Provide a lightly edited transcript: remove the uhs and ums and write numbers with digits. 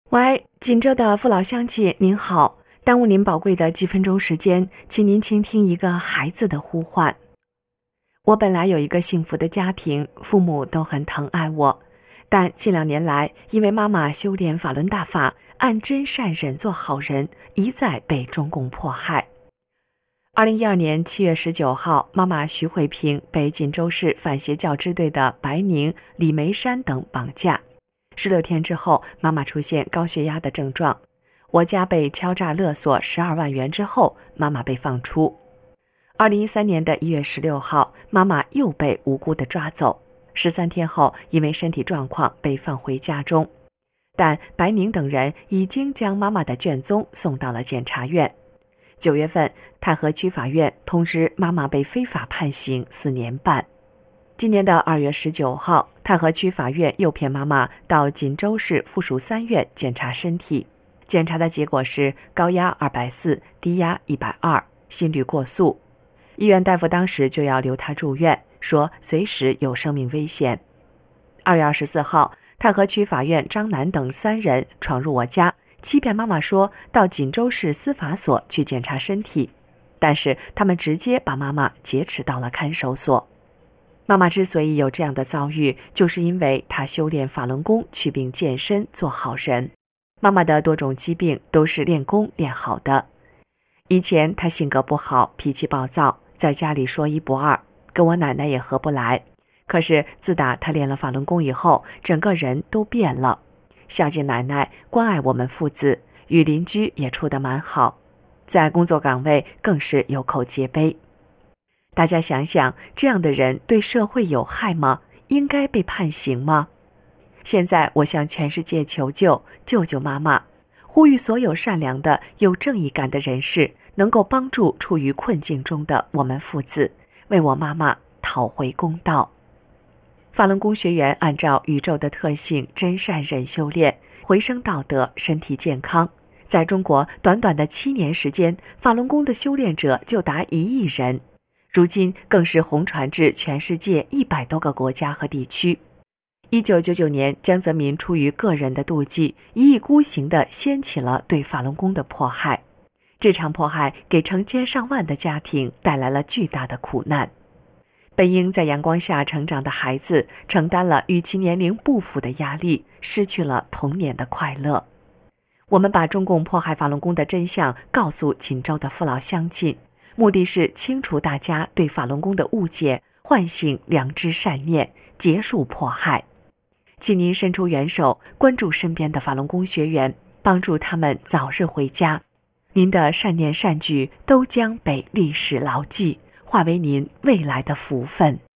喂，锦州的父老乡亲，您好，耽误您宝贵的几分钟时间，请您倾听一个孩子的呼唤。我本来有一个幸福的家庭，父母都很疼爱我，但近2年来，因为妈妈修炼法轮大法，按真善忍做好人，一再被中共迫害。2012年7月19号，妈妈徐慧萍被锦州市反邪教支队的白宁、李梅山等绑架。16天之后，妈妈出现高血压的症状，我家被敲诈勒索12万元之后，妈妈被放出。2013年1月16号，妈妈又被无辜的抓走，13天后因为身体状况被放回家中，但白宁等人已经将妈妈的卷宗送到了检察院。9月份，太和区法院通知妈妈被非法判刑4年半。今年2月19号，太和区法院诱骗妈妈到锦州市附属3院检查身体，检查的结果是高压240，低压120，心率过速。医院大夫当时就要留她住院，说随时有生命危险。2月24号，太和区法院张楠等3人闯入我家，欺骗妈妈说到锦州市司法所去检查身体，但是他们直接把妈妈劫持到了看守所。妈妈之所以有这样的遭遇，就是因为她修炼法轮功，祛病健身，做好人。妈妈的多种疾病都是练功练好的。以前她性格不好，脾气暴躁，在家里说一不二，跟我奶奶也合不来。可是自打她练了法轮功以后，整个人都变了，孝敬奶奶，关爱我们父子，与邻居也处得蛮好，在工作岗位更是有口皆碑。大家想想，这样的人对社会有害吗？应该被判刑吗？现在我向全世界求救，救救妈妈，呼吁所有善良的、有正义感的人士能够帮助处于困境中的我们父子，为我妈妈讨回公道。法轮功学员按照宇宙的特性真善忍修炼，回升道德，身体健康。在中国短短的7年时间，法轮功的修炼者就达1亿人。如今更是红传至全世界100多个国家和地区。1999年，江泽民出于个人的妒忌，一意孤行地掀起了对法轮功的迫害。这场迫害给成千上万的家庭带来了巨大的苦难。本应在阳光下成长的孩子，承担了与其年龄不符的压力，失去了童年的快乐。我们把中共迫害法轮功的真相告诉锦州的父老乡亲，目的是清除大家对法轮功的误解，唤醒良知善念，结束迫害。请您伸出援手，关注身边的法轮功学员，帮助他们早日回家。您的善念善举都将被历史牢记，化为您未来的福分。